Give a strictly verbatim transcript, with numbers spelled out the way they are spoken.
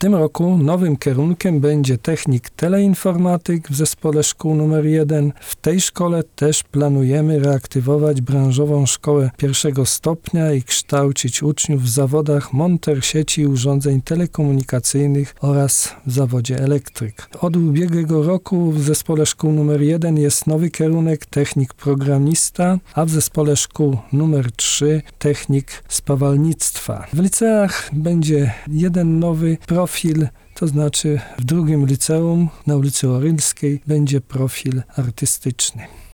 tym roku nowym kierunkiem będzie technik teleinformatyk w zespole szkół numer jeden. W tej szkole też planujemy reaktywować branżową szkołę pierwszego stopnia i kształcić uczniów w zawodach monter sieci i urządzeń telekomunikacyjnych oraz w zawodzie elektryk. Od ubiegłego roku w zespole szkół numer jeden jest nowy kierunek technik programista, a w zespole szkół numer trzy technik spawalnictwa. W liceach będzie jeden nowy profil, to znaczy w drugim liceum na ulicy Orylskiej będzie profil artystyczny.